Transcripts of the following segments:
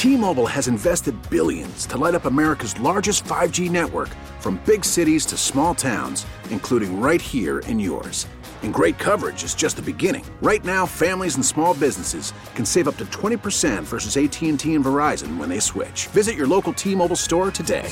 T-Mobile has invested billions to light up America's largest 5G network, from big cities to small towns, including right here in yours. And great coverage is just the beginning. Right now, families and small businesses can save up to 20% versus AT&T and Verizon when they switch. Visit your local T-Mobile store today.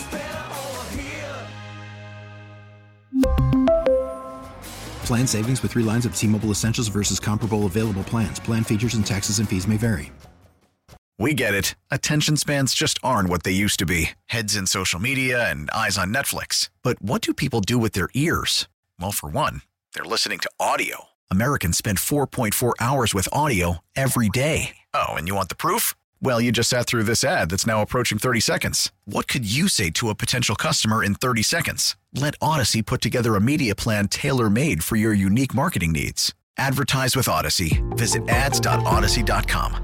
Plan savings with 3 lines of T-Mobile Essentials versus comparable available plans. Plan features and taxes and fees may vary. We get it. Attention spans just aren't what they used to be. Heads in social media and eyes on Netflix. But what do people do with their ears? Well, for one, they're listening to audio. Americans spend 4.4 hours with audio every day. Oh, and you want the proof? Well, you just sat through this ad that's now approaching 30 seconds. What could you say to a potential customer in 30 seconds? Let Odyssey put together a media plan tailor-made for your unique marketing needs. Advertise with Odyssey. Visit ads.odyssey.com.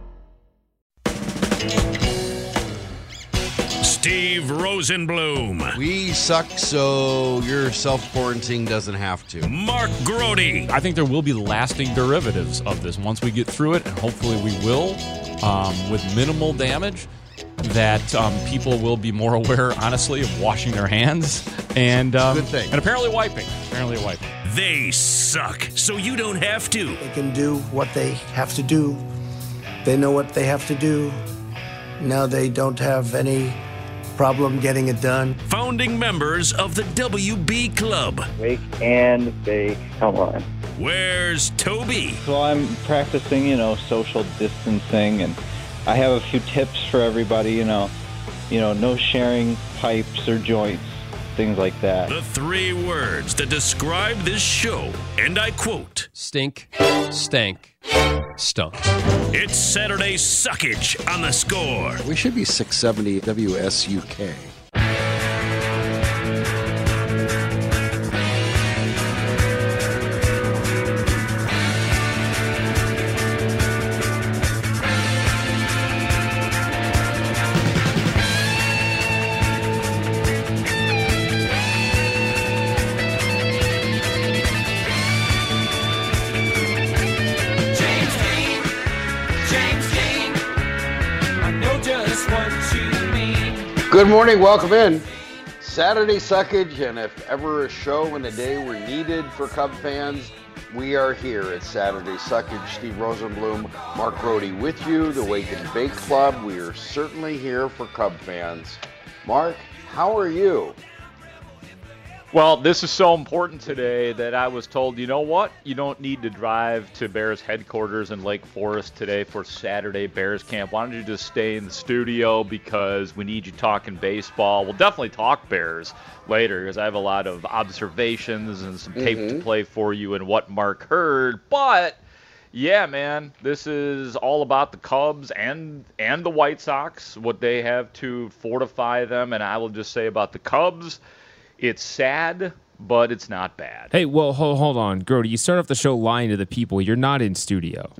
Steve Rosenblum. We suck, so your self-quarantine doesn't have to. Mark Grody. I think there will be lasting derivatives of this once we get through it, and hopefully we will, with minimal damage, that people will be more aware, honestly, of washing their hands and good thing. And apparently wiping. They suck, so you don't have to. They can do what they have to do. They know what they have to do. Now they don't have any problem getting it done. Founding members of the WB Club. Wake and bake. Come on. Where's Toby? So I'm practicing, social distancing, and I have a few tips for everybody, no sharing pipes or joints, things like that. The 3 words that describe this show, and I quote, stink, stank, stunk. It's Saturday Suckage on The Score. We should be 670 WSUK. Good morning, welcome in. Saturday Suckage, and if ever a show in a day were needed for Cub fans, we are here at Saturday Suckage. Steve Rosenblum, Mark Grody with you, the Wake and Bake Club. We are certainly here for Cub fans. Mark, how are you? Well, this is so important today that I was told, you know what? You don't need to drive to Bears headquarters in Lake Forest today for Saturday Bears camp. Why don't you just stay in the studio because we need you talking baseball. We'll definitely talk Bears later because I have a lot of observations and some tape to play for you and what Mark heard. But, yeah, man, this is all about the Cubs and the White Sox, what they have to fortify them. And I will just say about the Cubs, it's sad, but it's not bad. Hey, well, hold on. Grody, you start off the show lying to the people. You're not in studio.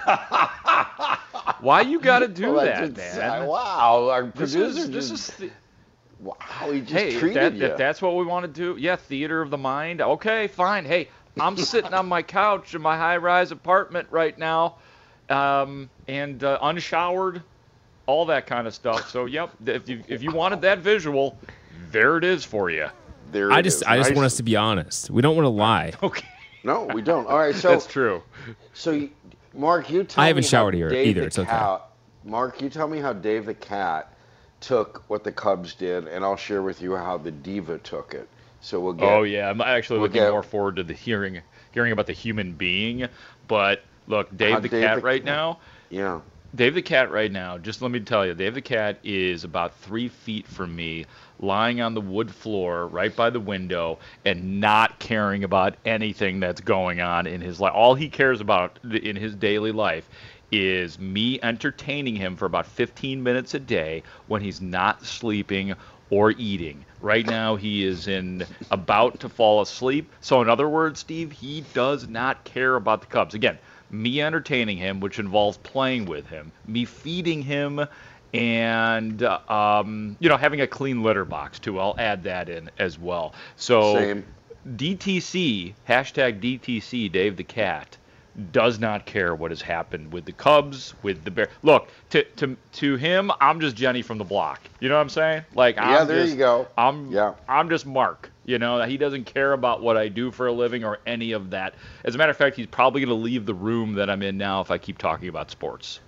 Why you got to do that, man? Wow, our producer wow, he just treated you. If that's what we want to do, yeah, theater of the mind. Okay, fine. Hey, I'm sitting on my couch in my high-rise apartment right now, and unshowered, all that kind of stuff. So, yep, if you wanted that visual, there it is for you. I just want us to be honest. We don't want to lie. Okay. No, we don't. All right, so that's true. So, Mark, you tell me. I haven't showered here either. It's okay. Mark, you tell me how Dave the Cat took what the Cubs did, and I'll share with you how the Diva took it. So we'll get. Oh yeah, I'm actually looking more forward to the hearing about the human being. But look, Dave the Cat right now. Yeah. Dave the Cat right now, just let me tell you, Dave the Cat is about 3 feet from me, lying on the wood floor right by the window and not caring about anything that's going on in his life. All he cares about in his daily life is me entertaining him for about 15 minutes a day when he's not sleeping or eating. Right now he is about to fall asleep. So in other words, Steve, he does not care about the Cubs. Again, me entertaining him, which involves playing with him, me feeding him, and having a clean litter box too. I'll add that in as well. So Same. DTC, hashtag DTC, Dave the Cat, does not care what has happened with the Cubs, with the Bears. Look, to him, I'm just Jenny from the block. You know what I'm saying? Like, there you go. I'm just Mark. You know, he doesn't care about what I do for a living or any of that. As a matter of fact, he's probably going to leave the room that I'm in now if I keep talking about sports.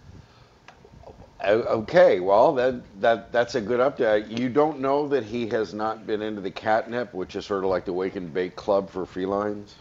Okay, well, that's a good update. You don't know that he has not been into the catnip, which is sort of like the wake and bake club for felines?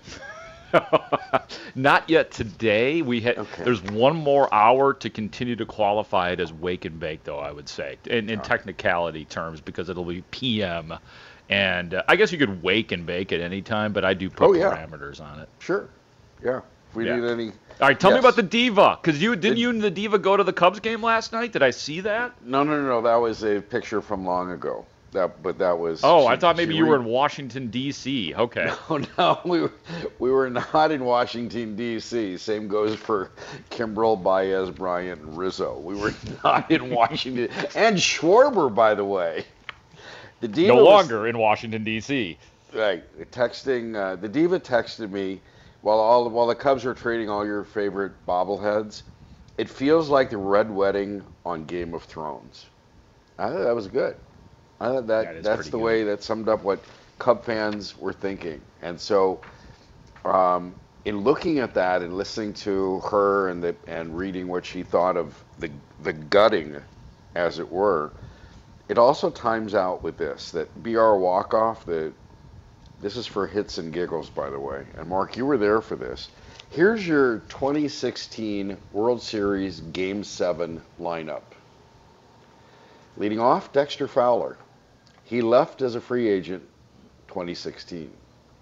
Not yet today. There's one more hour to continue to qualify it as wake and bake, though, I would say, in technicality terms, because it'll be PM. And I guess you could wake and bake at any time, but I do put parameters on it. Sure. Yeah. If we need any. All right, tell me about the Diva, because you and the Diva go to the Cubs game last night? Did I see that? No. That was a picture from long ago. That was. Oh, I thought maybe you were in Washington D.C. Okay. No, we were not in Washington D.C. Same goes for Kimbrel, Baez, Bryant, and Rizzo. We were not in Washington, and Schwarber, by the way. The Diva no longer in Washington D.C. Right, texting. The Diva texted me while the Cubs were trading all your favorite bobbleheads. It feels like the Red Wedding on Game of Thrones. I thought that was good. I thought that's the way that summed up what Cub fans were thinking. And so, in looking at that and listening to her and reading what she thought of the gutting, as it were, it also times out with this, that BR walk-off, this is for hits and giggles, by the way. And Mark, you were there for this. Here's your 2016 World Series Game 7 lineup. Leading off, Dexter Fowler. He left as a free agent 2016.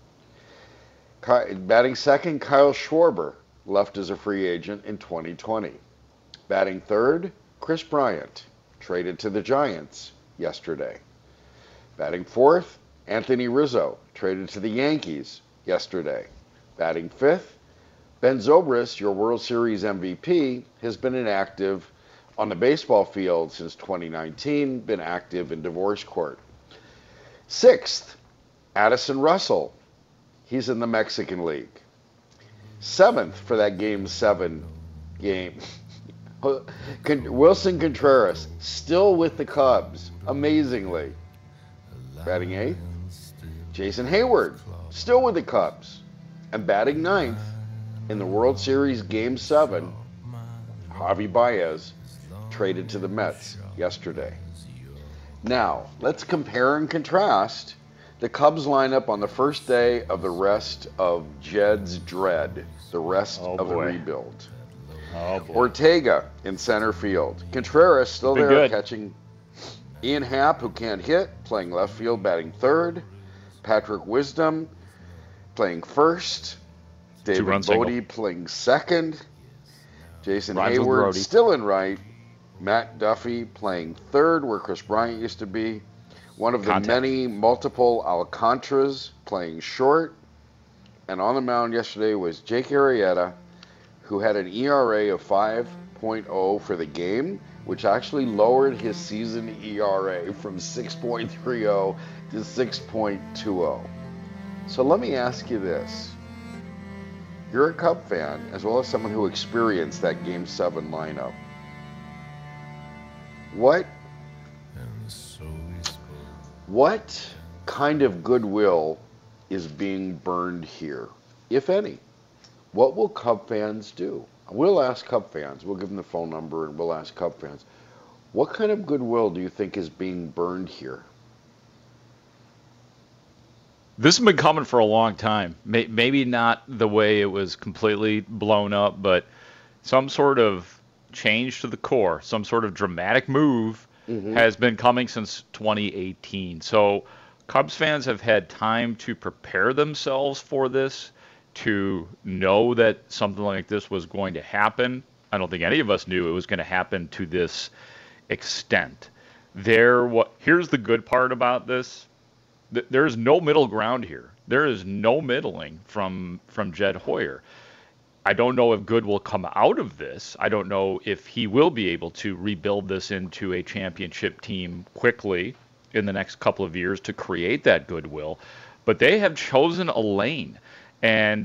Batting second, Kyle Schwarber left as a free agent in 2020. Batting third, Chris Bryant, traded to the Giants yesterday. Batting fourth, Anthony Rizzo, traded to the Yankees yesterday. Batting fifth, Ben Zobrist, your World Series MVP, has been inactive on the baseball field since 2019, been active in divorce court. Sixth, Addison Russell. He's in the Mexican League. Seventh for that Game 7 game. Wilson Contreras, still with the Cubs, amazingly. Batting eighth, Jason Hayward, still with the Cubs. And batting ninth in the World Series Game 7, Javi Baez, traded to the Mets yesterday. Now, let's compare and contrast the Cubs lineup on the first day of the rest of Jed's dread, the rest of the rebuild. Oh, boy. Ortega in center field. Contreras still there catching. Ian Happ, who can't hit, playing left field, batting third. Patrick Wisdom playing first. David Bodie playing second. Jason Hayward still in right. Matt Duffy playing third, where Chris Bryant used to be. One of the many multiple Alcantras playing short. And on the mound yesterday was Jake Arrieta, who had an ERA of 5.0 for the game, which actually lowered his season ERA from 6.30 to 6.20. So let me ask you this. You're a Cub fan, as well as someone who experienced that Game 7 lineup. What kind of goodwill is being burned here, if any? What will Cub fans do? We'll ask Cub fans. We'll give them the phone number and we'll ask Cub fans. What kind of goodwill do you think is being burned here? This has been coming for a long time. Maybe not the way it was completely blown up, but some sort of change to the core, some sort of dramatic move has been coming since 2018. So Cubs fans have had time to prepare themselves for this, to know that something like this was going to happen. I don't think any of us knew it was going to happen to this extent. Here's the good part about this. There's no middle ground here. There is no middling from Jed Hoyer. I don't know if good will come out of this. I don't know if he will be able to rebuild this into a championship team quickly in the next couple of years to create that goodwill. But they have chosen a lane. And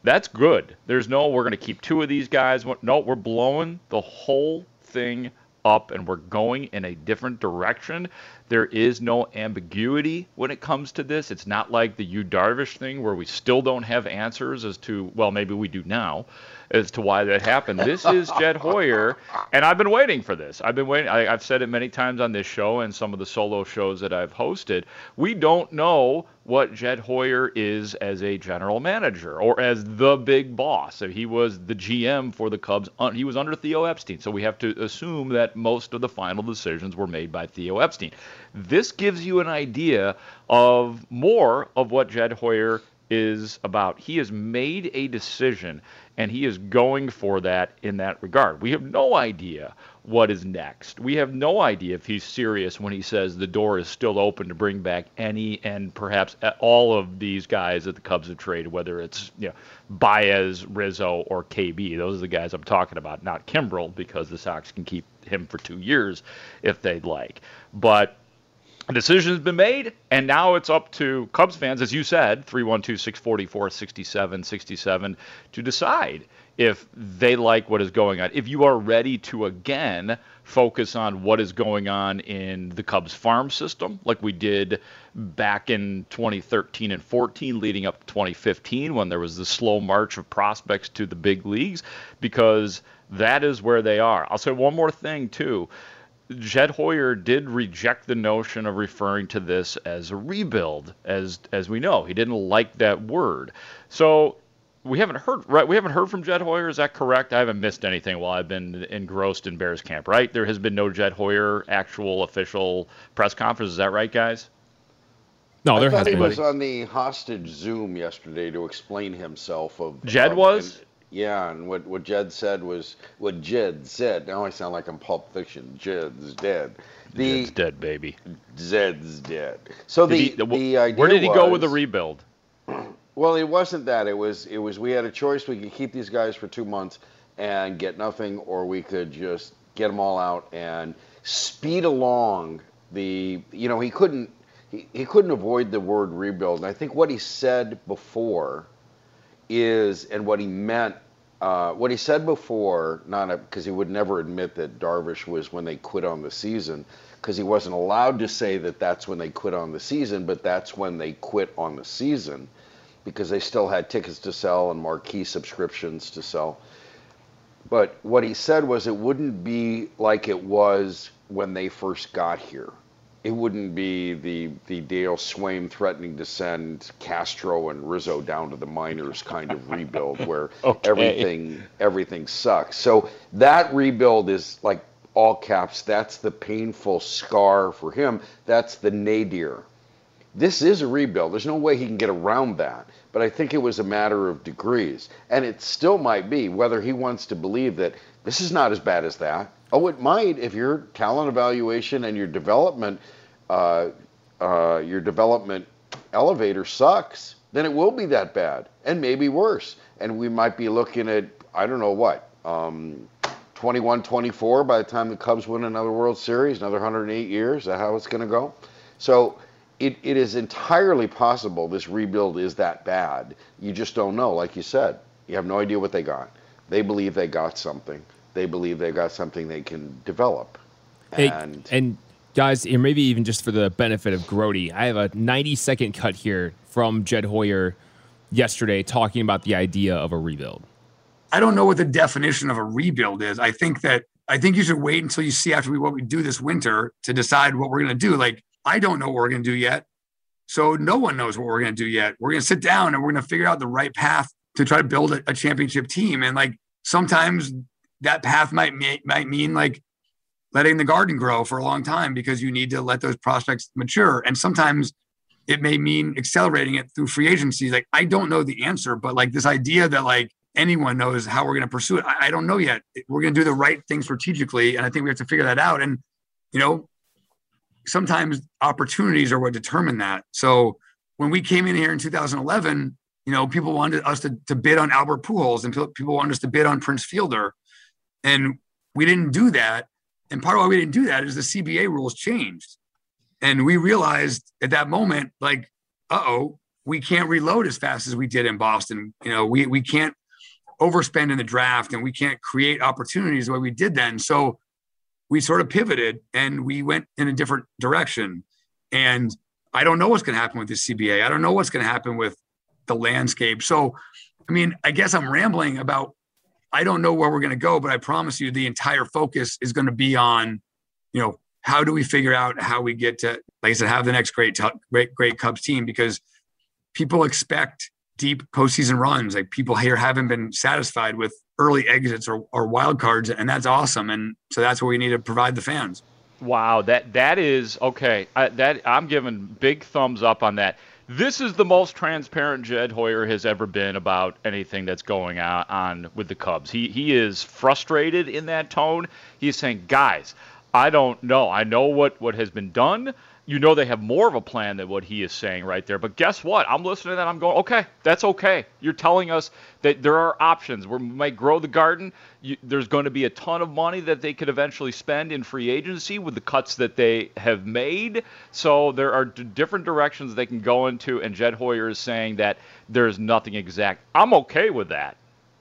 That's good. There's no, we're going to keep 2 of these guys. No, we're blowing the whole thing up and we're going in a different direction. There is no ambiguity when it comes to this. It's not like the Yu Darvish thing where we still don't have answers as to, well, maybe we do now, as to why that happened. This is Jed Hoyer, and I've been waiting for this. I've been waiting. I've said it many times on this show and some of the solo shows that I've hosted. We don't know what Jed Hoyer is as a general manager or as the big boss. If he was the GM for the Cubs, he was under Theo Epstein, so we have to assume that most of the final decisions were made by Theo Epstein. This gives you an idea of more of what Jed Hoyer is about. He has made a decision, and he is going for that in that regard. We have no idea what is next. We have no idea if he's serious when he says the door is still open to bring back any and perhaps all of these guys that the Cubs have traded, whether it's Baez, Rizzo, or KB. Those are the guys I'm talking about, not Kimbrel, because the Sox can keep him for 2 years if they'd like. But a decision has been made, and now it's up to Cubs fans, as you said, 312-644-6767, to decide if they like what is going on. If you are ready to, again, focus on what is going on in the Cubs farm system, like we did back in 2013 and 14, leading up to 2015, when there was the slow march of prospects to the big leagues, because that is where they are. I'll say one more thing, too. Jed Hoyer did reject the notion of referring to this as a rebuild, as we know. He didn't like that word. So we haven't heard from Jed Hoyer, is that correct? I haven't missed anything while I've been engrossed in Bears camp, right? There has been no Jed Hoyer actual official press conference, is that right, guys? No, there hasn't. He was on the hostage Zoom yesterday to explain himself. Jed was? Yeah, and what Jed said was what Jed said. Now I sound like I'm Pulp Fiction. Jed's dead. Jed's dead, baby. Jed's dead. So the idea where did he go with the rebuild? Well, it wasn't that. It was we had a choice. We could keep these guys for 2 months and get nothing, or we could just get them all out and speed along the. He couldn't avoid the word rebuild. And I think what he said before is, and what he meant. What he said before, because he would never admit that Darvish was when they quit on the season, because he wasn't allowed to say that that's when they quit on the season, but that's when they quit on the season, because they still had tickets to sell and marquee subscriptions to sell. But what he said was it wouldn't be like it was when they first got here. It wouldn't be the Dale Swaim threatening to send Castro and Rizzo down to the minors kind of rebuild where everything sucks. So that rebuild is like all caps. That's the painful scar for him. That's the nadir. This is a rebuild. There's no way he can get around that. But I think it was a matter of degrees. And it still might be, whether he wants to believe that this is not as bad as that. Oh, it might if your talent evaluation and your development elevator sucks, then it will be that bad and maybe worse. And we might be looking at, 21-24 by the time the Cubs win another World Series, another 108 years. Is that how it's going to go? So it is entirely possible this rebuild is that bad. You just don't know. Like you said, you have no idea what they got. They believe they got something. They believe they got something they can develop. And guys, or maybe even just for the benefit of Grody, I have a 90-second cut here from Jed Hoyer yesterday talking about the idea of a rebuild. I don't know what the definition of a rebuild is. I think you should wait until you see after what we do this winter to decide what we're going to do. Like, I don't know what we're going to do yet. So no one knows what we're going to do yet. We're going to sit down and we're going to figure out the right path to try to build a championship team. And like, sometimes that path might mean like letting the garden grow for a long time because you need to let those prospects mature. And sometimes it may mean accelerating it through free agency. Like, I don't know the answer, but like this idea that like anyone knows how we're going to pursue it, I don't know yet. We're going to do the right thing strategically. And I think we have to figure that out. And, sometimes opportunities are what determine that. So when we came in here in 2011, people wanted us to bid on Albert Pujols and people wanted us to bid on Prince Fielder. And we didn't do that. And part of why we didn't do that is the CBA rules changed. And we realized at that moment, like, we can't reload as fast as we did in Boston. You know, we can't overspend in the draft, and we can't create opportunities the way we did then. So we sort of pivoted and we went in a different direction. And I don't know what's going to happen with the CBA. I don't know what's going to happen with the landscape. So, I mean, I guess I'm rambling about, I don't know where we're going to go, but I promise you the entire focus is going to be on, you know, how do we figure out how we get to, like I said, have the next great Cubs team, because people expect deep postseason runs. Like, people here haven't been satisfied with early exits or wild cards, and that's awesome. And so that's what we need to provide the fans. Wow, that is okay. I'm giving big thumbs up on that. This is the most transparent Jed Hoyer has ever been about anything that's going on with the Cubs. He is frustrated in that tone. He's saying, guys, I don't know. I know what has been done. You know, they have more of a plan than what he is saying right there. But guess what? I'm listening to that. I'm going, okay, that's okay. You're telling us that there are options. We might grow the garden. There's going to be a ton of money that they could eventually spend in free agency with the cuts that they have made. So there are different directions they can go into. And Jed Hoyer is saying that there's nothing exact. I'm okay with that.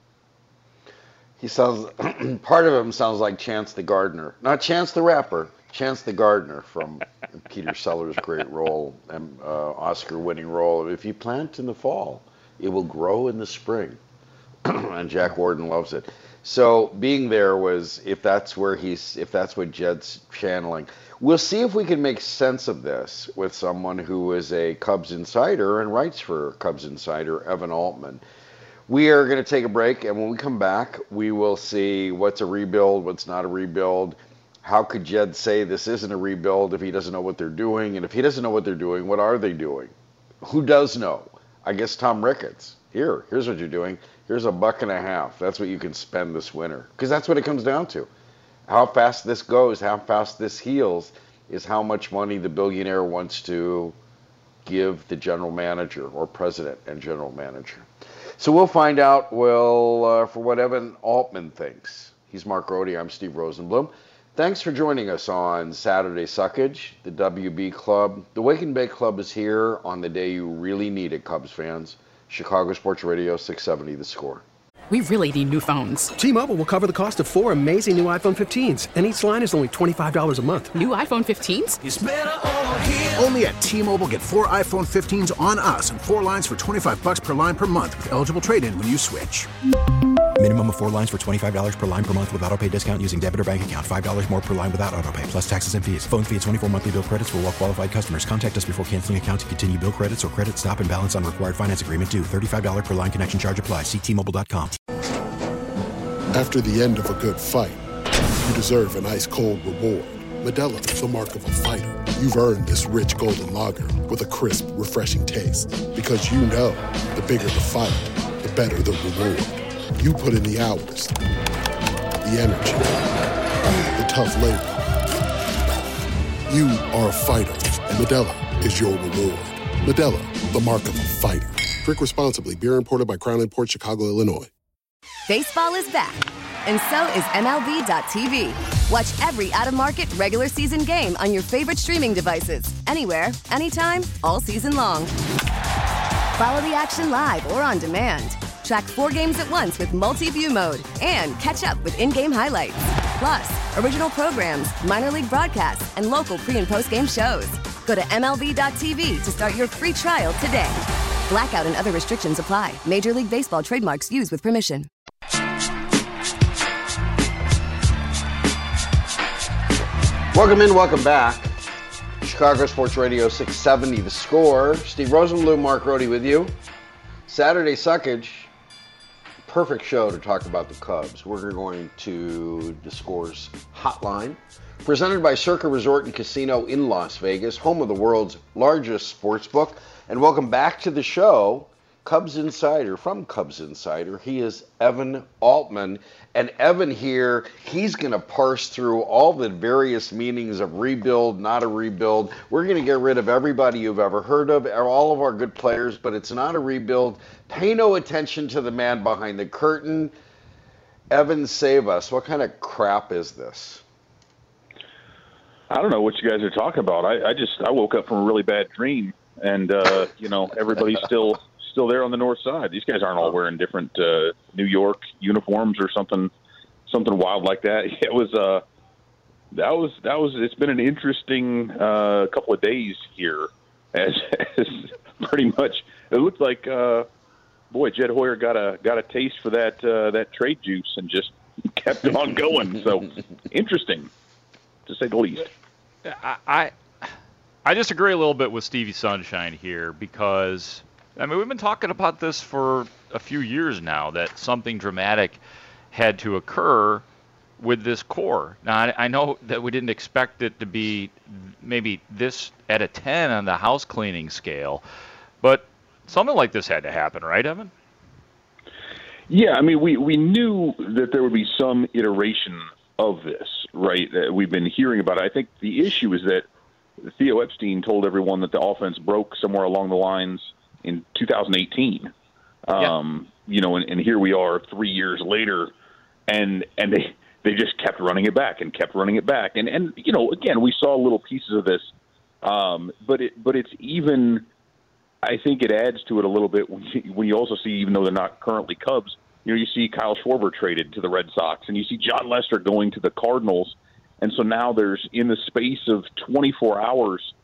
He sounds, part of him sounds like Chance the Gardener. Not Chance the Rapper, Chance the Gardener from Peter Sellers' great role and Oscar-winning role. If you plant in the fall, it will grow in the spring. And Jack Warden loves it. So being there was, if that's what Jed's channeling. We'll see if we can make sense of this with someone who is a Cubs insider and writes for Cubs Insider, Evan Altman. We are going to take a break, and when we come back, we will see what's a rebuild, what's not a rebuild. How could Jed say this isn't a rebuild if he doesn't know what they're doing? And if he doesn't know what they're doing, what are they doing? Who does know? I guess Tom Ricketts. Here's what you're doing. Here's $1.50. That's what you can spend this winter. Because that's what it comes down to. How fast this goes, how fast this heals, is how much money the billionaire wants to give the general manager or president and general manager. So we'll find out, for what Evan Altman thinks. He's Mark Rohde. I'm Steve Rosenblum. Thanks for joining us on Saturday Suckage, the WB Club. The Wake and Bake Club is here on the day you really need it, Cubs fans. Chicago Sports Radio 670 The Score. We really need new phones. T-Mobile will cover the cost of 4 amazing new iPhone 15s, and each line is only $25 a month. New iPhone 15s? It's better over here. Only at T-Mobile, get 4 iPhone 15s on us and 4 lines for $25 per line per month with eligible trade-in when you switch. Minimum of 4 lines for $25 per line per month with autopay discount using debit or bank account. $5 more per line without autopay, plus taxes and fees. Phone fee at 24 monthly bill credits for well-qualified customers. Contact us before canceling account to continue bill credits or credit stop and balance on required finance agreement due. $35 per line connection charge applies. See T-Mobile.com. After the end of a good fight, you deserve an ice-cold reward. Modelo is the mark of a fighter. You've earned this rich golden lager with a crisp, refreshing taste. Because you know, the bigger the fight, the better the reward. You put in the hours, the energy, the tough labor. You are a fighter, and Modelo is your reward. Modelo, the mark of a fighter. Drink responsibly. Beer imported by Crown Imports, Chicago, Illinois. Baseball is back, and so is MLB.tv. Watch every out-of-market regular season game on your favorite streaming devices, anywhere, anytime, all season long. Follow the action live or on demand. Track 4 games at once with multi-view mode and catch up with in-game highlights. Plus, original programs, minor league broadcasts, and local pre- and post-game shows. Go to MLB.tv to start your free trial today. Blackout and other restrictions apply. Major League Baseball trademarks used with permission. Welcome in, welcome back. Chicago Sports Radio 670 The Score. Steve Rosenblum, Mark Rohde with you. Saturday Suckage. Perfect show to talk about the Cubs. We're going to the Score's Hotline, presented by Circa Resort and Casino in Las Vegas, home of the world's largest sports book. And welcome back to the show, Cubs Insider, from Cubs Insider. He is Evan Altman. And Evan here, he's going to parse through all the various meanings of rebuild, not a rebuild. We're going to get rid of everybody you've ever heard of, all of our good players, but it's not a rebuild. Pay no attention to the man behind the curtain. Evan, save us. What kind of crap is this? I don't know what you guys are talking about. I woke up from a really bad dream, and everybody's still there on the north side. These guys aren't all wearing different New York uniforms or something wild like that. It was it's been an interesting couple of days here, as pretty much it looked like Jed Hoyer got a taste for that trade juice and just kept on going. So interesting, to say the least. I disagree a little bit with Stevie Sunshine here, because we've been talking about this for a few years now, that something dramatic had to occur with this core. Now, I know that we didn't expect it to be maybe this at a 10 on the house cleaning scale, but something like this had to happen, right, Evan? Yeah, we knew that there would be some iteration of this, right? We've been hearing about it. I think the issue is that Theo Epstein told everyone that the offense broke somewhere along the lines in 2018. And here we are 3 years later, and they just kept running it back and kept running it back. And again, we saw little pieces of this, but it's even, I think it adds to it a little bit when you also see, even though they're not currently Cubs, you see Kyle Schwarber traded to the Red Sox, and you see Jon Lester going to the Cardinals. And so now there's, in the space of 24 hours,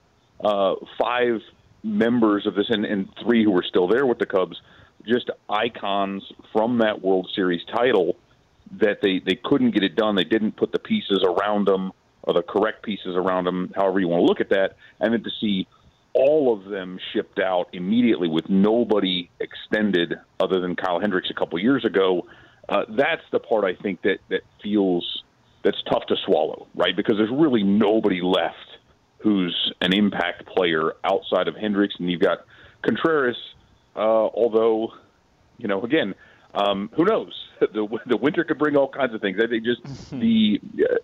5 members of this, and 3 who were still there with the Cubs, just icons from that World Series title, that they couldn't get it done. They didn't put the pieces around them, or the correct pieces around them, however you want to look at that. And then to see all of them shipped out immediately with nobody extended other than Kyle Hendricks a couple years ago, that's the part I think that feels that's tough to swallow, right? Because there's really nobody left who's an impact player outside of Hendricks, and you've got Contreras, although, again, who knows? The winter could bring all kinds of things. I think just the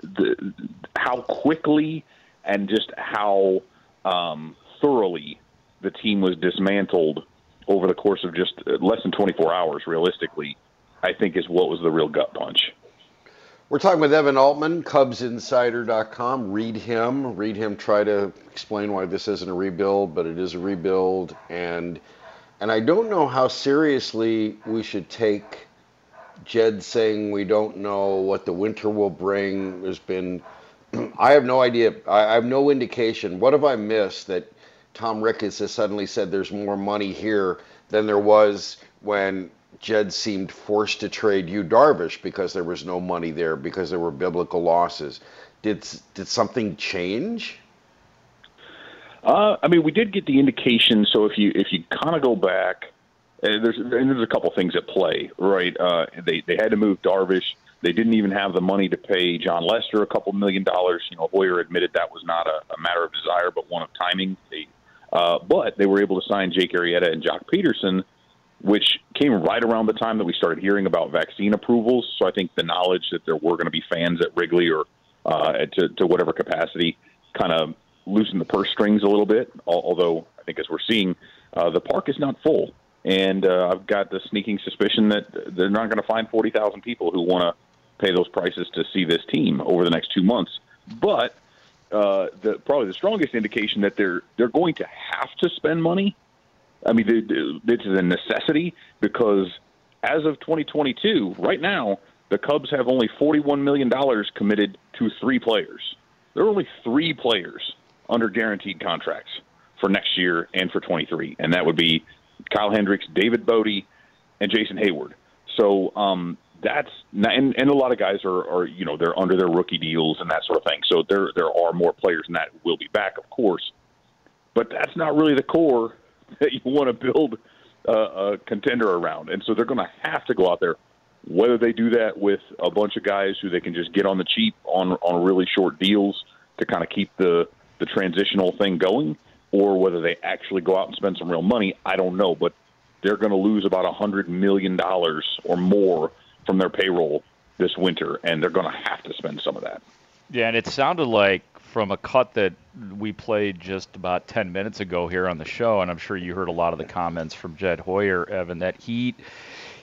how quickly and just how thoroughly the team was dismantled over the course of just less than 24 hours, realistically, I think is what was the real gut punch. We're talking with Evan Altman, CubsInsider.com. Read him try to explain why this isn't a rebuild, but it is a rebuild. And I don't know how seriously we should take Jed saying we don't know what the winter will bring. I have no idea. I have no indication. What have I missed that Tom Ricketts has suddenly said there's more money here than there was when Jed seemed forced to trade Yu Darvish because there was no money there, because there were biblical losses. Did something change? We did get the indication. So if you kind of go back, there's a couple things at play, right? They had to move Darvish. They didn't even have the money to pay Jon Lester a couple $1 million. Hoyer admitted that was not a matter of desire, but one of timing. But they were able to sign Jake Arrieta and Jock Peterson, which came right around the time that we started hearing about vaccine approvals. So I think the knowledge that there were going to be fans at Wrigley or to whatever capacity kind of loosened the purse strings a little bit, although I think as we're seeing, the park is not full. And I've got the sneaking suspicion that they're not going to find 40,000 people who want to pay those prices to see this team over the next 2 months. But probably the strongest indication that they're going to have to spend money. This is a necessity, because as of 2022, right now, the Cubs have only $41 million committed to 3 players. There are only 3 players under guaranteed contracts for next year and for 23, and that would be Kyle Hendricks, David Bote, and Jason Hayward. So that's not, and a lot of guys are they're under their rookie deals and that sort of thing. So there are more players, and that will be back, of course. But that's not really the core that you want to build a contender around. And so they're going to have to go out there, whether they do that with a bunch of guys who they can just get on the cheap on really short deals to kind of keep the transitional thing going, or whether they actually go out and spend some real money. I don't know, but they're going to lose about $100 million or more from their payroll this winter, and they're going to have to spend some of that. Yeah, and it sounded like from a cut that we played just about 10 minutes ago here on the show, and I'm sure you heard a lot of the comments from Jed Hoyer, Evan, that he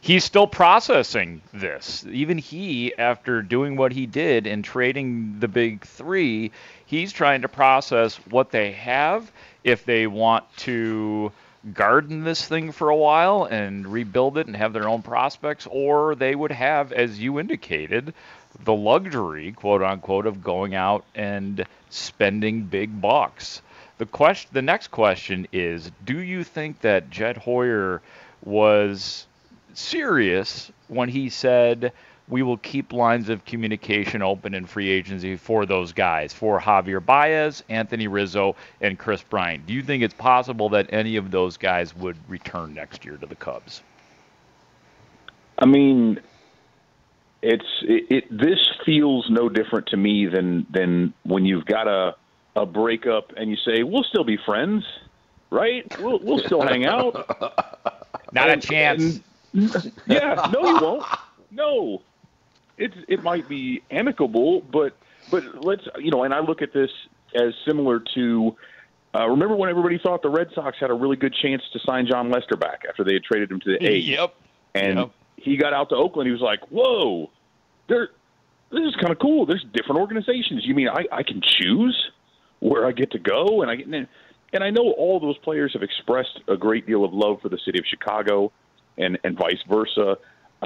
he's still processing this. Even he, after doing what he did and trading the big three, he's trying to process what they have, if they want to garden this thing for a while and rebuild it and have their own prospects, or they would have, as you indicated, the luxury, quote unquote, of going out and spending big bucks. The next question is, do you think that Jed Hoyer was serious when he said we will keep lines of communication open in free agency for those guys, for Javier Baez, Anthony Rizzo, and Chris Bryant? Do you think it's possible that any of those guys would return next year to the Cubs? I mean, this feels no different to me than when you've got a breakup and you say, we'll still be friends, right? We'll still hang out. Not a chance. Yeah, no, you won't. No. It might be amicable, but let's, and I look at this as similar to, remember when everybody thought the Red Sox had a really good chance to sign John Lester back after they had traded him to the A's? Yep. And he got out to Oakland. He was like, whoa, this is kind of cool. There's different organizations. You mean I can choose where I get to go? And I know all those players have expressed a great deal of love for the city of Chicago and vice versa.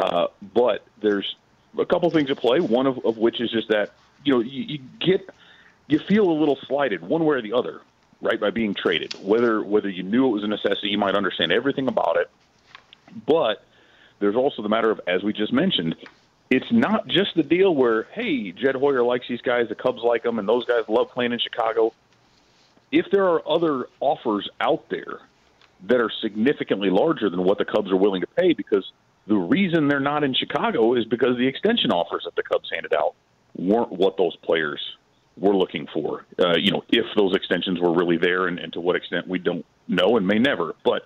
But there's a couple things at play, one of which is just that, you feel a little slighted one way or the other, right, by being traded. Whether you knew it was a necessity, you might understand everything about it. But there's also the matter of, as we just mentioned, it's not just the deal where, hey, Jed Hoyer likes these guys, the Cubs like them, and those guys love playing in Chicago. If there are other offers out there that are significantly larger than what the Cubs are willing to pay, because the reason they're not in Chicago is because the extension offers that the Cubs handed out weren't what those players were looking for. If those extensions were really there, and to what extent we don't know and may never. But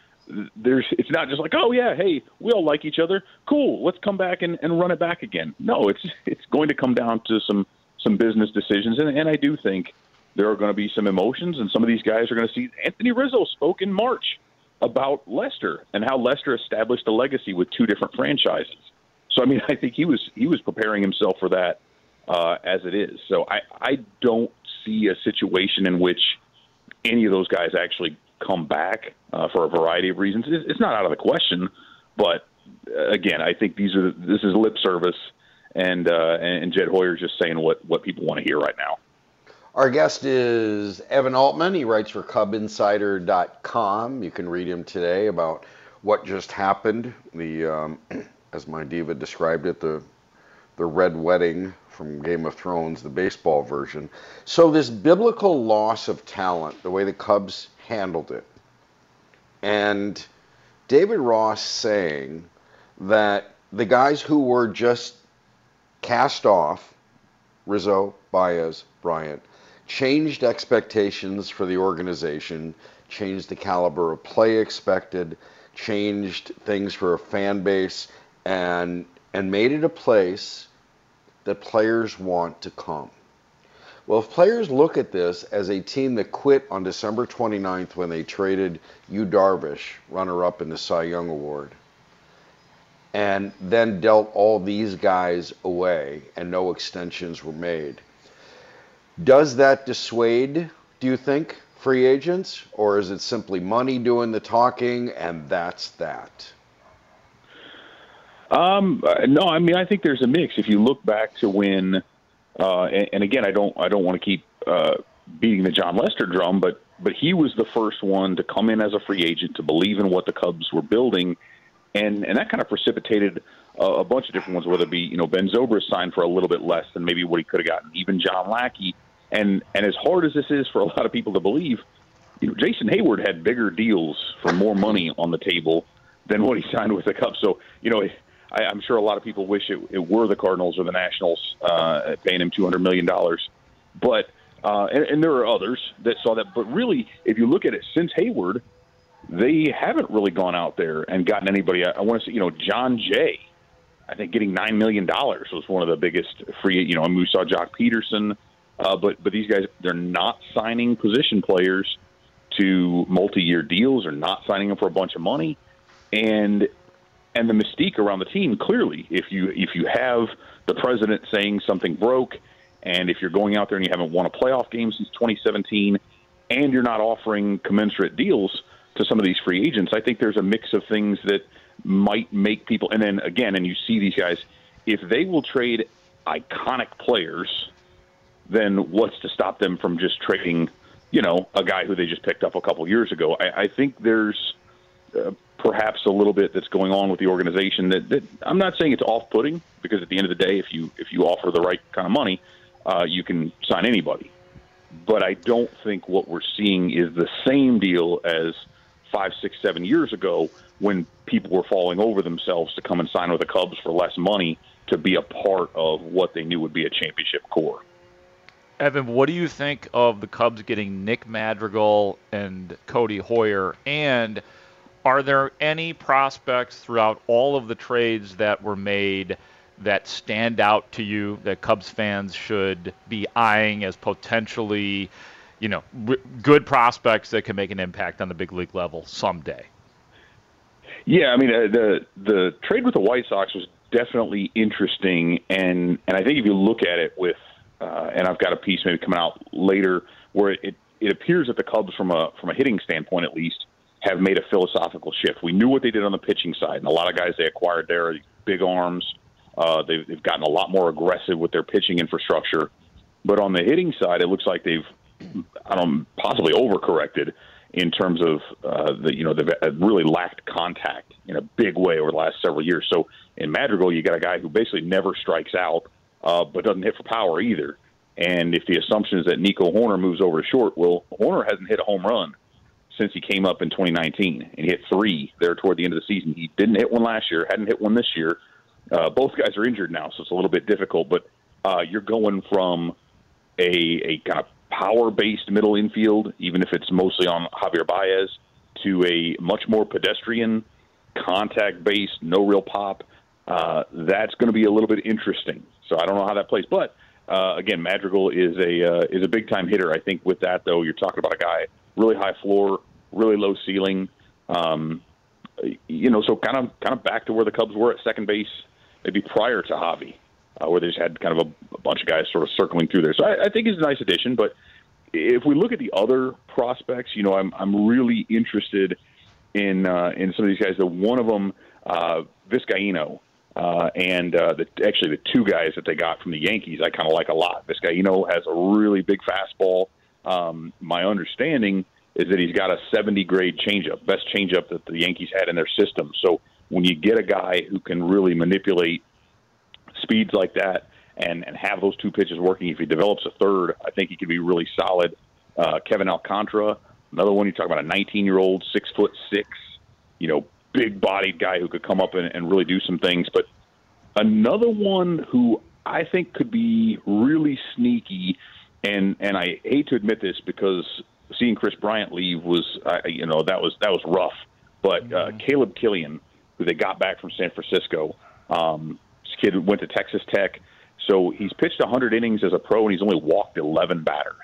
it's not just like, oh yeah, hey, we all like each other, cool, let's come back and run it back again. No, it's going to come down to some business decisions, and I do think there are going to be some emotions, and some of these guys are going to see. Anthony Rizzo spoke in March about Lester and how Lester established a legacy with two different franchises. So I mean, I think he was preparing himself for that as it is. So I don't see a situation in which any of those guys actually come back for a variety of reasons. It's not out of the question, but again, I think this is lip service, and Jed Hoyer's just saying what people want to hear right now. Our guest is Evan Altman. He writes for CubInsider.com. You can read him today about what just happened. As my diva described it, the Red Wedding from Game of Thrones, the baseball version. So this biblical loss of talent, the way the Cubs handled it, and David Ross saying that the guys who were just cast off, Rizzo, Baez, Bryant, changed expectations for the organization, changed the caliber of play expected, changed things for a fan base, and made it a place that players want to come. Well, if players look at this as a team that quit on December 29th when they traded Yu Darvish, runner-up in the Cy Young Award, and then dealt all these guys away and no extensions were made, does that dissuade, do you think, free agents? Or is it simply money doing the talking and that's that? No, I mean, I think there's a mix. If you look back to when, and again, I don't want to keep beating the John Lester drum, but he was the first one to come in as a free agent, to believe in what the Cubs were building, and that kind of precipitated a bunch of different ones, whether it be, Ben Zobrist signed for a little bit less than maybe what he could have gotten, even John Lackey. And as hard as this is for a lot of people to believe, Jason Hayward had bigger deals for more money on the table than what he signed with the Cubs. So, I'm sure a lot of people wish it were the Cardinals or the Nationals paying him $200 million. But and there are others that saw that. But really, if you look at it, since Hayward, they haven't really gone out there and gotten anybody. I want to say, John Jay, I think getting $9 million was one of the biggest free. I mean, we saw Jock Peterson. But these guys, they're not signing position players to multi-year deals, or not signing them for a bunch of money. And and the mystique around the team. Clearly, if you have the president saying something broke, and if you're going out there and you haven't won a playoff game since 2017, and you're not offering commensurate deals to some of these free agents, I think there's a mix of things that might make people. And then again, and you see these guys, if they will trade iconic players, then what's to stop them from just trading, a guy who they just picked up a couple years ago? I think there's perhaps a little bit that's going on with the organization that I'm not saying it's off-putting, because at the end of the day, if you offer the right kind of money, you can sign anybody. But I don't think what we're seeing is the same deal as 5, 6, 7 years ago, when people were falling over themselves to come and sign with the Cubs for less money to be a part of what they knew would be a championship core. Evan, what do you think of the Cubs getting Nick Madrigal and Cody Hoyer? And are there any prospects throughout all of the trades that were made that stand out to you that Cubs fans should be eyeing as potentially, good prospects that can make an impact on the big league level someday? Yeah, I mean, the trade with the White Sox was definitely interesting, and I think if you look at it with, and I've got a piece maybe coming out later where it appears that the Cubs, from a hitting standpoint at least, have made a philosophical shift. We knew what they did on the pitching side, and a lot of guys they acquired there are big arms. They've gotten a lot more aggressive with their pitching infrastructure. But on the hitting side, it looks like they've possibly overcorrected in terms of they've really lacked contact in a big way over the last several years. So in Madrigal, you got a guy who basically never strikes out, but doesn't hit for power either. And if the assumption is that Nico Hoerner moves over to short, well, Hoerner hasn't hit a home run since he came up in 2019, and he hit 3 there toward the end of the season. He didn't hit one last year, hadn't hit one this year. Both guys are injured now, so it's a little bit difficult. But you're going from a kind of power-based middle infield, even if it's mostly on Javier Baez, to a much more pedestrian, contact-based, no real pop. That's going to be a little bit interesting. So I don't know how that plays. But, again, Madrigal is a big-time hitter. I think with that, though, you're talking about a guy, really high floor, really low ceiling. So kind of back to where the Cubs were at second base, maybe prior to Javi, where they just had kind of a bunch of guys sort of circling through there. So I think it's a nice addition. But if we look at the other prospects, I'm really interested in some of these guys. One of them, Vizcaino, and the 2 guys that they got from the Yankees, I kind of like a lot. Vizcaino has a really big fastball. My understanding is that he's got a 70-grade changeup, best changeup that the Yankees had in their system. So when you get a guy who can really manipulate speeds like that and have those 2 pitches working, if he develops a third, I think he could be really solid. Kevin Alcantara, another one, you talk about a 19-year-old, 6'6", big-bodied guy who could come up and really do some things. But another one who I think could be really sneaky, and I hate to admit this because seeing Chris Bryant leave was that was rough. But Caleb Killian, who they got back from San Francisco, this kid went to Texas Tech, so he's pitched 100 innings as a pro, and he's only walked 11 batters.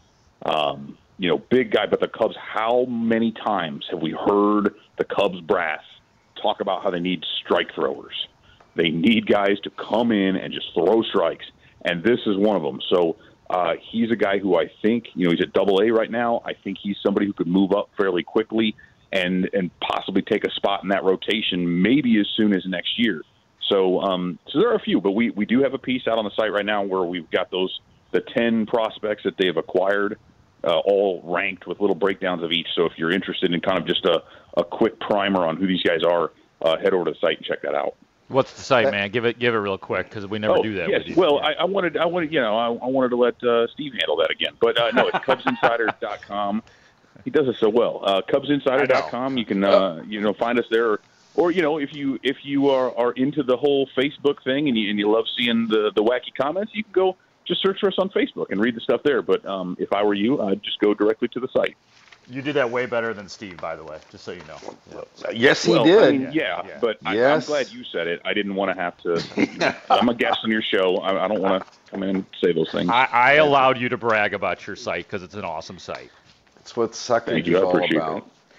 Big guy, but the Cubs, how many times have we heard the Cubs brass talk about how they need strike throwers? They need guys to come in and just throw strikes, and this is one of them. So he's a guy who I think, he's at AA right now. I think he's somebody who could move up fairly quickly and possibly take a spot in that rotation maybe as soon as next year. So there are a few, but we do have a piece out on the site right now where we've got the 10 prospects that they've acquired, all ranked with little breakdowns of each. So if you're interested in kind of just a quick primer on who these guys are, head over to the site and check that out. What's the site, man? Give it real quick because we never do that. Yes. With you. Well, I wanted I wanted to let Steve handle that again, but no, it's CubsInsider.com. He does it so well. CubsInsider.com. You can find us there, or if you are into the whole Facebook thing and you love seeing the wacky comments, you can go just search for us on Facebook and read the stuff there. But if I were you, I'd just go directly to the site. You did that way better than Steve, by the way, just so you know. Yes, he did. I mean, but I'm glad you said it. I didn't want to have to. I'm a guest on your show. I don't want to come in and say those things. I allowed you to brag about your site because it's an awesome site. That's what Suckage is all about.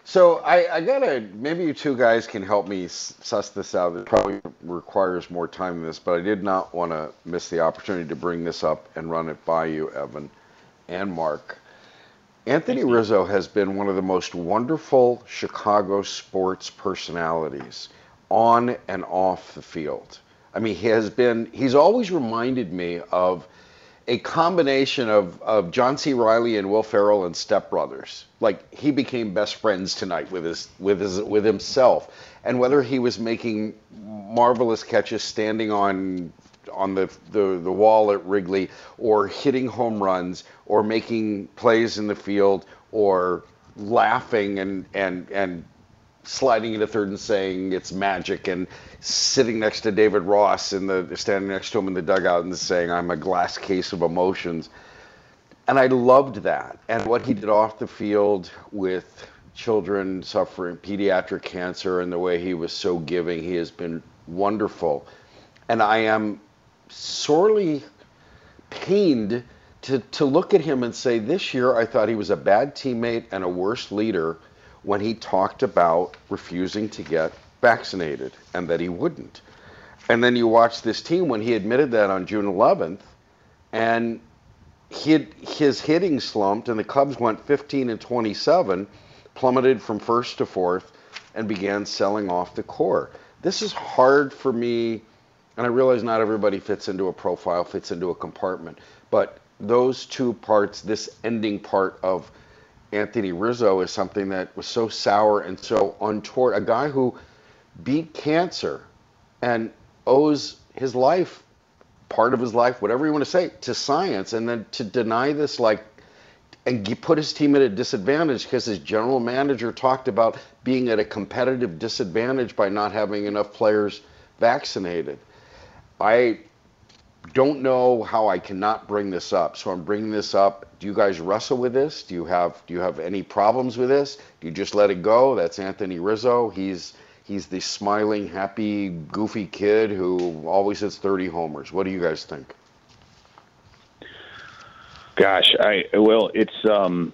So I gotta, maybe you two guys can help me suss this out. It probably requires more time than this, but I did not want to miss the opportunity to bring this up and run it by you, Evan and Mark. Anthony Rizzo has been one of the most wonderful Chicago sports personalities on and off the field. I mean, he's always reminded me of a combination of John C. Reilly and Will Ferrell and Step Brothers. Like, he became best friends tonight with himself. And whether he was making marvelous catches standing on the wall at Wrigley, or hitting home runs, or making plays in the field, or laughing and sliding into third and saying it's magic, and sitting next to David Ross standing next to him in the dugout and saying I'm a glass case of emotions. And I loved that. And what he did off the field with children suffering pediatric cancer, and the way he was so giving, he has been wonderful. And I am sorely pained to look at him and say, this year I thought he was a bad teammate and a worse leader when he talked about refusing to get vaccinated and that he wouldn't. And then you watch this team when he admitted that on June 11th, and his hitting slumped, and the Cubs went 15-27, plummeted from first to fourth, and began selling off the core. This is hard for me, and I realize not everybody fits into a profile, fits into a compartment, but those two parts, this ending part of Anthony Rizzo, is something that was so sour and so untoward. A guy who beat cancer and owes his life, part of his life, whatever you want to say, to science, and then to deny this, and put his team at a disadvantage because his general manager talked about being at a competitive disadvantage by not having enough players vaccinated. I don't know how I cannot bring this up, so I'm bringing this up. Do you guys wrestle with this? Do you have any problems with this? Do you just let it go? That's Anthony Rizzo. He's the smiling, happy, goofy kid who always hits 30 homers. What do you guys think? Gosh, I think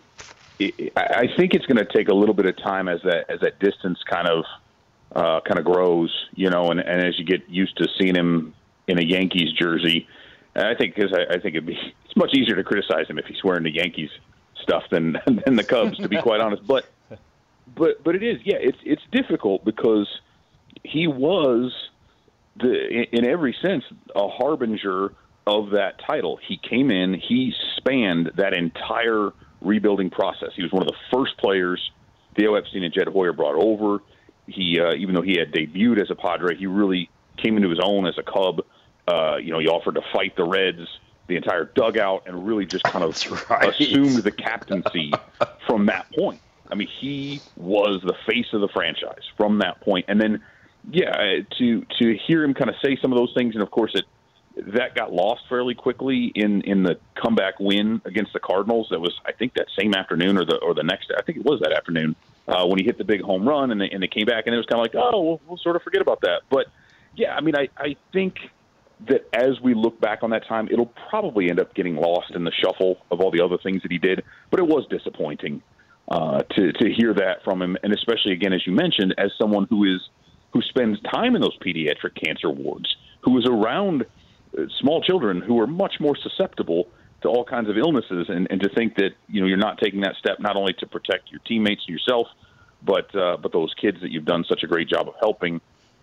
it's going to take a little bit of time as that distance kind of grows, and as you get used to seeing him in a Yankees jersey. And I think it's much easier to criticize him if he's wearing the Yankees stuff than the Cubs, to be quite honest. But it is, yeah, it's difficult because he was in every sense a harbinger of that title. He came in, he spanned that entire rebuilding process. He was one of the first players Theo Epstein and Jed Hoyer brought over. He, even though he had debuted as a Padre, he really came into his own as a Cub. He offered to fight the Reds, the entire dugout, and really just kind of assumed the captaincy from that point. I mean, he was the face of the franchise from that point. And then, to hear him kind of say some of those things, and of course that got lost fairly quickly in the comeback win against the Cardinals. That was, I think, that same afternoon or the next. I think it was that afternoon when he hit the big home run, and they came back, and it was kind of like, oh, we'll sort of forget about that. But yeah, I mean, I think that as we look back on that time, it'll probably end up getting lost in the shuffle of all the other things that he did. But it was disappointing to hear that from him, and especially, again, as you mentioned, as someone who spends time in those pediatric cancer wards, who is around small children who are much more susceptible to all kinds of illnesses, and to think that you're not taking that step not only to protect your teammates and yourself, but those kids that you've done such a great job of helping.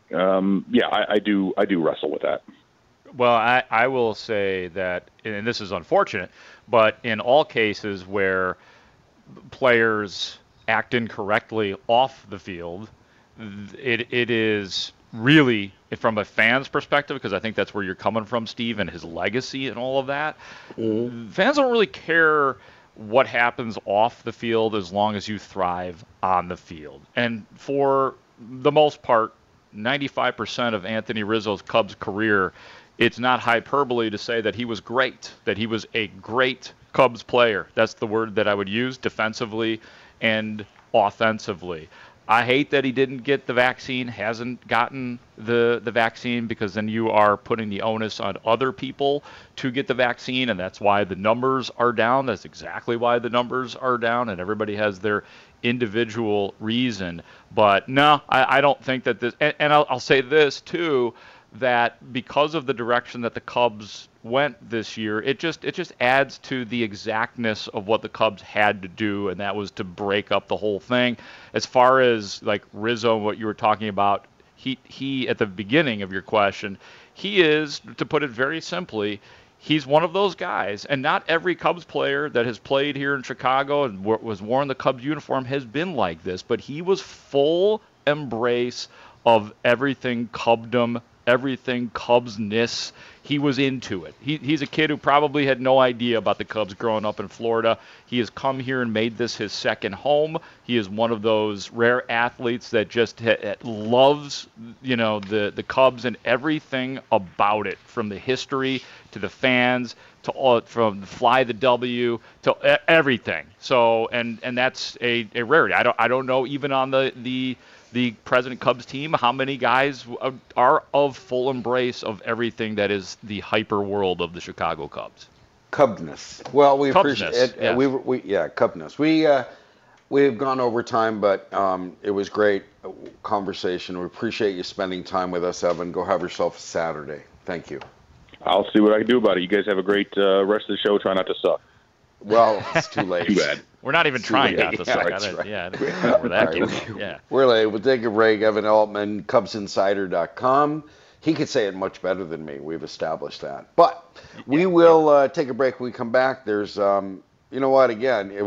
I do wrestle with that. Well, I will say that, and this is unfortunate, but in all cases where players act incorrectly off the field, it is really, from a fan's perspective, because I think that's where you're coming from, Steve, and his legacy and all of that, fans don't really care what happens off the field as long as you thrive on the field. And for the most part, 95% of Anthony Rizzo's Cubs career, it's not hyperbole to say that he was great, that he was a great Cubs player. That's the word that I would use, defensively and offensively. I hate that he didn't get the vaccine, hasn't gotten the vaccine, because then you are putting the onus on other people to get the vaccine, and that's why the numbers are down. That's exactly why the numbers are down, and everybody has their individual reason. But no, I don't think that this, and I'll say this too, that because of the direction that the Cubs went this year, it just adds to the exactness of what the Cubs had to do, and that was to break up the whole thing. As far as like Rizzo, what you were talking about, he at the beginning of your question, he is, to put it very simply, he's one of those guys, and not every Cubs player that has played here in Chicago and was worn the Cubs uniform has been like this, but he was full embrace of everything Cubdom, everything Cubsness. He was into it. He's a kid who probably had no idea about the Cubs growing up in Florida. He has come here and made this his second home. He is one of those rare athletes that just loves, the Cubs and everything about it, from the history to the fans to all, from the Fly the W to everything. So and that's a rarity. I don't know, even on the President Cubs team, how many guys are of full embrace of everything that is the hyper world of the Chicago Cubs. Cubness. Well, we appreciate it. Yes. Cubness. We've gone over time, but it was great conversation. We appreciate you spending time with us, Evan. Go have yourself a Saturday. Thank you. I'll see what I can do about it. You guys have a great rest of the show. Try not to suck. Well, it's too late. Too bad. We're not even trying not to suck. Right. Yeah, we're that game. Yeah. We're late. We'll take a break. Evan Altman, CubsInsider.com. He could say it much better than me. We've established that. But we will take a break when we come back. There's, you know what, again, it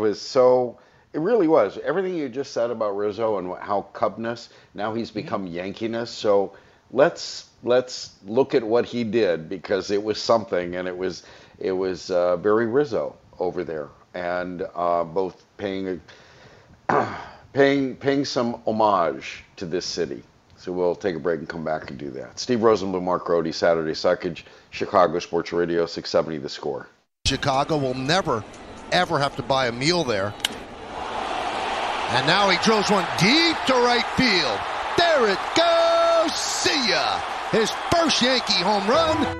really was. Everything you just said about Rizzo and how Cubness, now he's become Yankiness. So let's look at what he did, because it was something, and it was very Rizzo over there. And both paying some homage to this city. So we'll take a break and come back and do that. Steve Rosenbloom, Mark Grody, Saturday Suckage, Chicago Sports Radio, 670 The Score. Chicago will never, ever have to buy a meal there. And now he drills one deep to right field. There it goes. See ya. His first Yankee home run.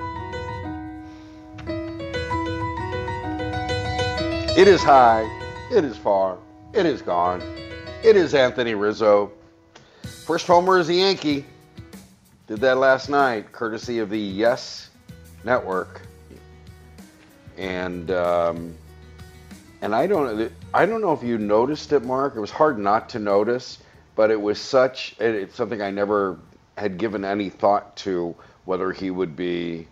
It is high, it is far, it is gone. It is Anthony Rizzo. First homer is a Yankee. Did that last night, courtesy of the Yes Network. And I don't know if you noticed it, Mark. It was hard not to notice, but it was it's something I never had given any thought to, whether he would be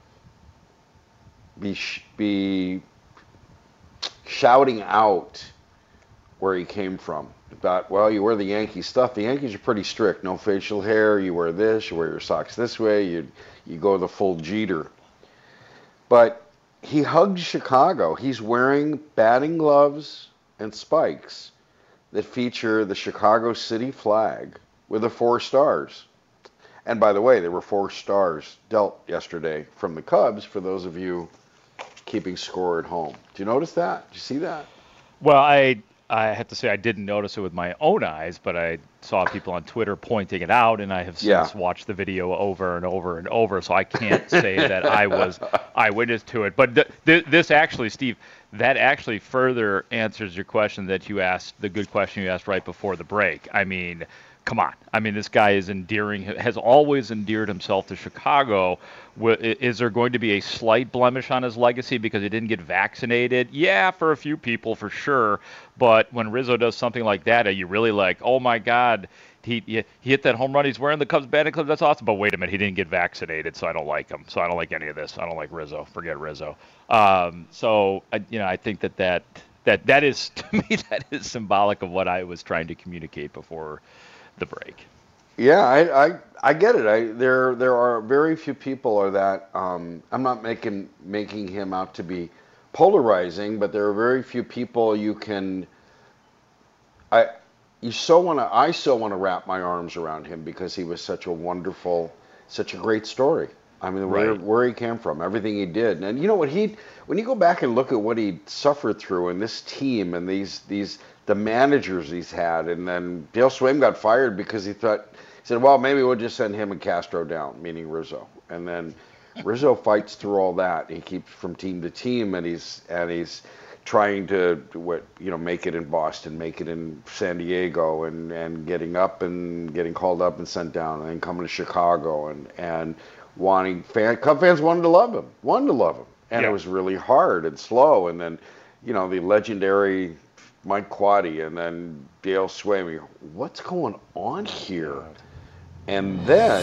shouting out where he came from. About, well, you wear the Yankee stuff. The Yankees are pretty strict. No facial hair. You wear this. You wear your socks this way. You go the full Jeter. But he hugged Chicago. He's wearing batting gloves and spikes that feature the Chicago City flag with the 4 stars. And by the way, there were 4 stars dealt yesterday from the Cubs, for those of you keeping score at home. Did you notice that? Did you see that? Well, I have to say I didn't notice it with my own eyes, but I saw people on Twitter pointing it out, and I have since watched the video over and over and over, so I can't say that I was eyewitness to it. But this actually, Steve, that actually further answers your question that you asked, the good question you asked right before the break. I mean, come on. I mean, this guy is endearing, has always endeared himself to Chicago. Is there going to be a slight blemish on his legacy because he didn't get vaccinated? Yeah, for a few people, for sure. But when Rizzo does something like that, are you really like, oh my God, he hit that home run, he's wearing the Cubs batting gloves, that's awesome. But wait a minute, he didn't get vaccinated, so I don't like him. So I don't like any of this. I don't like Rizzo. Forget Rizzo. So I think that is, to me, that is symbolic of what I was trying to communicate before the break. Yeah, I get it. There are very few people are that. I'm not making him out to be polarizing, but there are very few people you can. I so want to wrap my arms around him, because he was such a wonderful, such a great story. I mean, where he came from, everything he did, and you know what when you go back and look at what he suffered through, and this team, and the the managers he's had. And then Dale Swaim got fired because he said, well, maybe we'll just send him and Castro down, meaning Rizzo. And then Rizzo fights through all that. He keeps from team to team, and he's trying to make it in Boston, make it in San Diego, and getting up and getting called up and sent down, and then coming to Chicago and Cub fans wanted to love him, and it was really hard and slow. And then, the legendary Mike Quade, and then Dale Swaim. What's going on here? And then,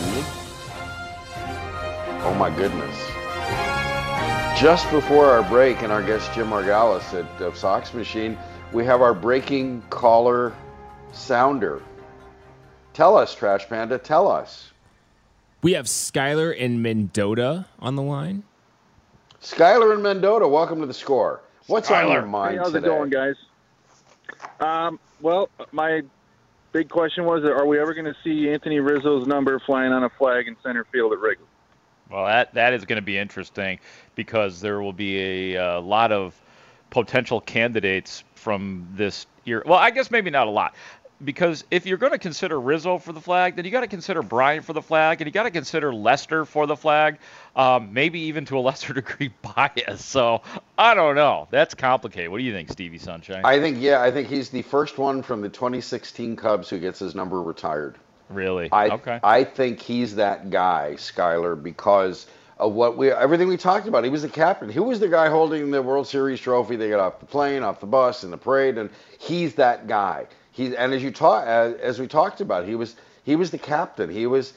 oh my goodness. Just before our break, and our guest Jim Margalus of Sox Machine, we have our breaking caller sounder. Tell us, Trash Panda, tell us. We have Skyler and Mendota on the line. Skyler and Mendota, welcome to The Score. What's on your mind today? How's today? it going, guys? Well, my big question was, are we ever going to see Anthony Rizzo's number flying on a flag in center field at Wrigley? Well, that is going to be interesting because there will be a lot of potential candidates from this year. Well, I guess maybe not a lot. Because if you're going to consider Rizzo for the flag, then you got to consider Bryant for the flag, and you got to consider Lester for the flag, maybe even to a lesser degree Baez. So I don't know. That's complicated. What do you think, Stevie Sunshine? I think he's the first one from the 2016 Cubs who gets his number retired. Really? Okay. I think he's that guy, Skyler, because of everything we talked about. He was the captain. He was the guy holding the World Series trophy. They got off the plane, off the bus, in the parade, and he's that guy. And as we talked about, he was the captain. He was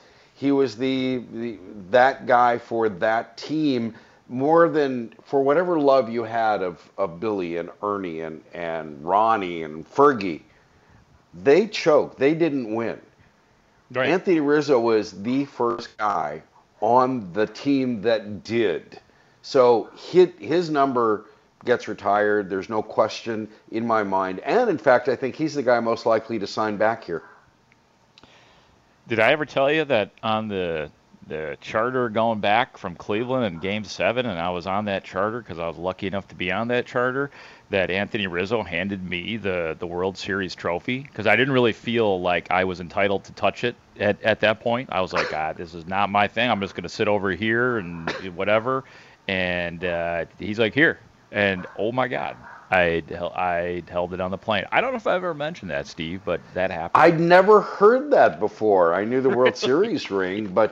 that guy for that team, more than for whatever love you had of Billy and Ernie and Ronnie and Fergie. They choked. They didn't win. Right. Anthony Rizzo was the first guy on the team that did. So his number gets retired. There's no question in my mind. And in fact, I think he's the guy most likely to sign back here. Did I ever tell you that on the charter going back from Cleveland in Game 7, and I was on that charter because I was lucky enough to be on that charter, that Anthony Rizzo handed me the World Series trophy because I didn't really feel like I was entitled to touch it at that point. I was like, God, this is not my thing. I'm just going to sit over here and whatever. And he's like, here. And, oh, my God, I held it on the plane. I don't know if I've ever mentioned that, Steve, but that happened. I'd never heard that before. I knew the World Series ring, but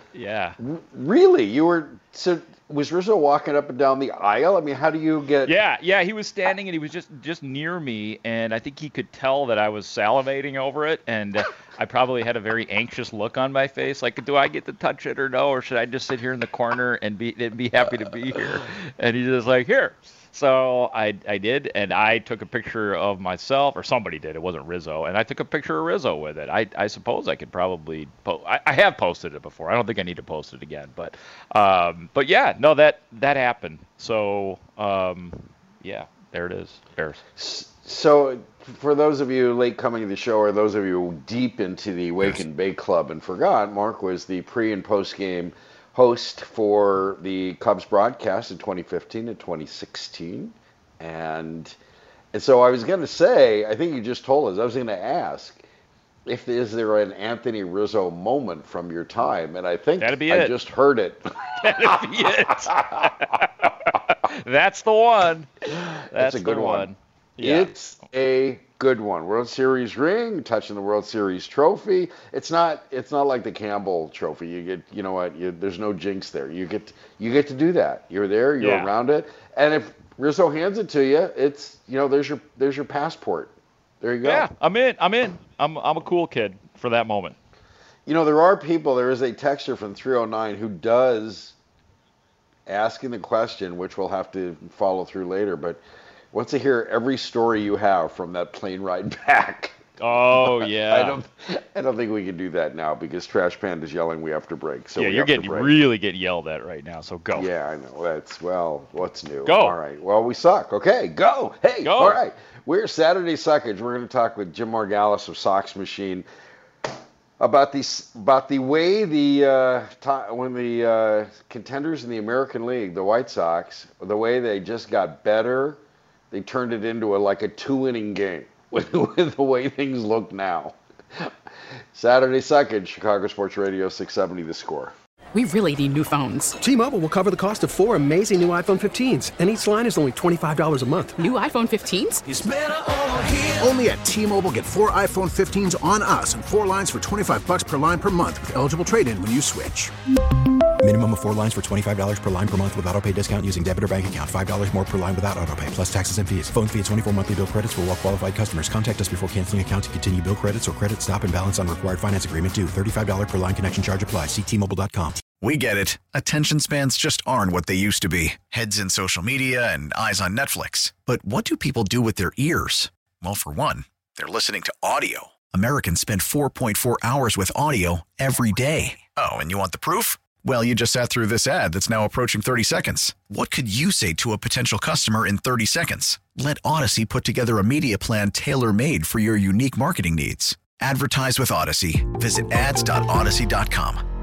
really, you were – so was Rizzo walking up and down the aisle? I mean, how do you get – Yeah, he was standing, and he was just near me, and I think he could tell that I was salivating over it, and I probably had a very anxious look on my face, like, do I get to touch it or no, or should I just sit here in the corner and be happy to be here? And he's just like, here. So I did, and I took a picture of myself, or somebody did. It wasn't Rizzo, and I took a picture of Rizzo with it. I suppose I could probably I have posted it before. I don't think I need to post it again, but yeah, no, that happened. So yeah, there it is. Bears. So for those of you late coming to the show, or those of you deep into the Wake and Bake Club and forgot, Mark was the pre and post game host for the Cubs broadcast in 2015 and 2016. And so I was going to say, I think you just told us, I was going to ask, is there an Anthony Rizzo moment from your time? And I think I just heard it. That'd be it. That's the one. That's a good one. Yeah. It's a good one. World Series ring, touching the World Series trophy. It's not like the Campbell Trophy. You get, you know what? There's no jinx there. You get to do that. You're there. You're around it. And if Rizzo hands it to you, it's there's your passport. There you go. Yeah, I'm in. I'm a cool kid for that moment. There are people. There is a texter from 309 who does asking the question, which we'll have to follow through later, but wants to hear every story you have from that plane ride back. Oh, yeah. I don't think we can do that now because Trash Panda's yelling we have to break. So you're really getting yelled at right now, so go. Yeah, I know. What's new? Go. All right. Well, we suck. Okay, go. Hey, go. All right. We're Saturday Suckage. We're going to talk with Jim Margalus of Sox Machine about the way when the contenders in the American League, the White Sox, the way they just got better. They turned it into a 2-inning game. with the way things look now. Saturday Suckage, Chicago Sports Radio 670 The Score. We really need new phones. T-Mobile will cover the cost of 4 amazing new iPhone 15s, and each line is only $25 a month. New iPhone 15s? It's better over here. Only at T-Mobile, get 4 iPhone 15s on us and 4 lines for $25 per line per month with eligible trade-in when you switch. Minimum of 4 lines for $25 per line per month with autopay discount using debit or bank account. $5 more per line without autopay, plus taxes and fees. Phone fee at 24 monthly bill credits for well-qualified customers. Contact us before canceling account to continue bill credits or credit stop and balance on required finance agreement due. $35 per line connection charge applies. See T-Mobile.com. We get it. Attention spans just aren't what they used to be. Heads in social media and eyes on Netflix. But what do people do with their ears? Well, for one, they're listening to audio. Americans spend 4.4 hours with audio every day. Oh, and you want the proof? Well, you just sat through this ad that's now approaching 30 seconds. What could you say to a potential customer in 30 seconds? Let Odyssey put together a media plan tailor-made for your unique marketing needs. Advertise with Odyssey. Visit ads.odyssey.com.